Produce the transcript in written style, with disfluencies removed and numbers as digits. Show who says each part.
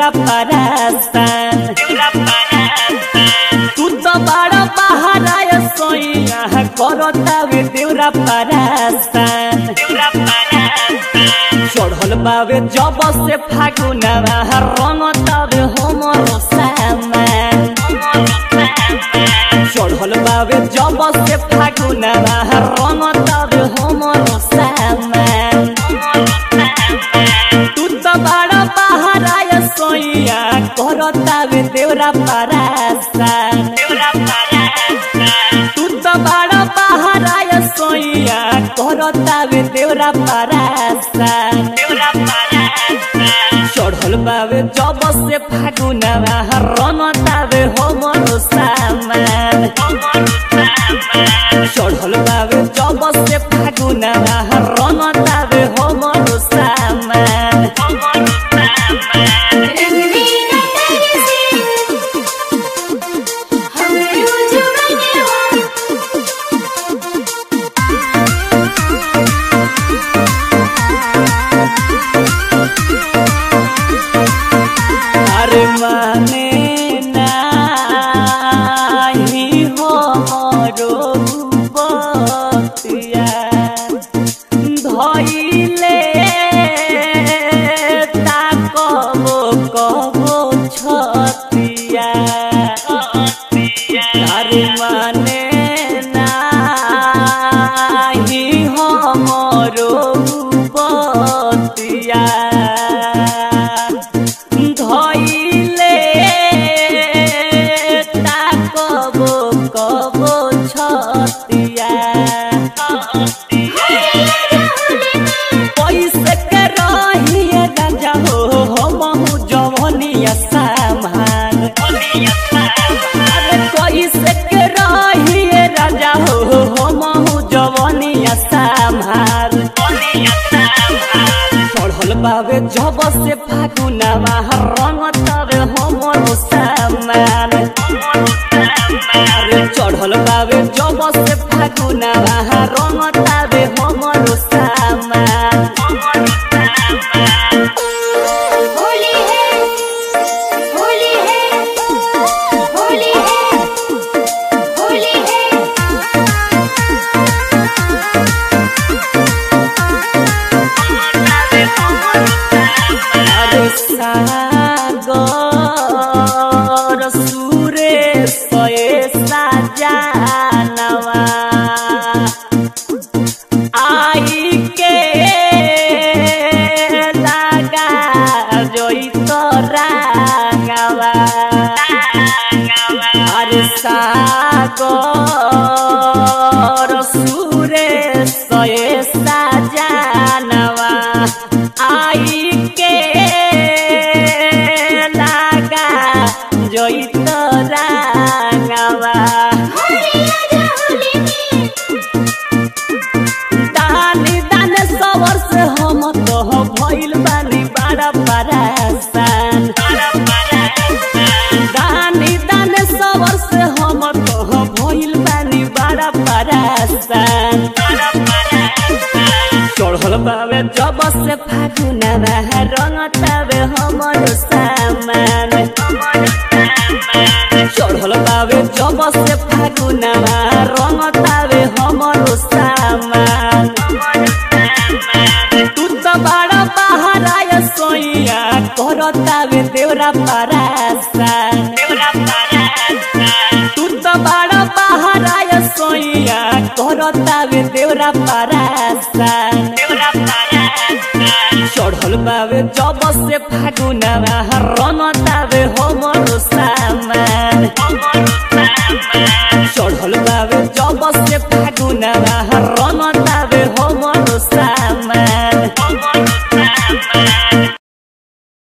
Speaker 1: देवरा परास्तान तू तो बड़ा बहाराय सोइया करतावे देवरा परास्तान चढ़ल बावे जब से फागुनवा रंगतावे हमरो सामान चढ़ल बावे जब से फागुनवा रंगतावे हमरो सामान तू तो बड़ा बहाराय सोइया करतावे देवरा परास्तान तू तो बड़ा बहाराय सोइया करतावे देवरा परास्तान चढ़ल बावे जब से फागुनवा रंगतावे हमरो सामान चढ़ल बावे जब से फागुनवा रंगतावे हमरो सामान माने नाही हमरो बतिया धइले ताकबो कबो छतिया अरे माने नाही हमरो बतिया चढ़ल बावे जब से फागुनवा रंगतावे हमरो सामान चढ़ल बावे जब से फागुनवा रंगतावे हमरो सामान सागर सुरेश सजनवा आई के लगा जोइत रंगवा अरे सागर सुरेश सजनवा आई के जोइत रंगवा दानी दान सवर से हम तो भइल बानी बड़ा परेशान दानी दान सवर से हम तो भइल बानी बड़ा परेशान चढ़ल बावे जब से फागुनवा रंगतावे हमरो सामान चढ़ल बावे जब से फागुनवा रंगतावे हमरो सामान तू तो बड़ा बहाराय सोइया करतावे देवरा परास्तान तू तो बड़ा बहाराय सोइया करतावे देवरा परास्तान चढ़ल बावे जब से फागुनवा रंगतावे हम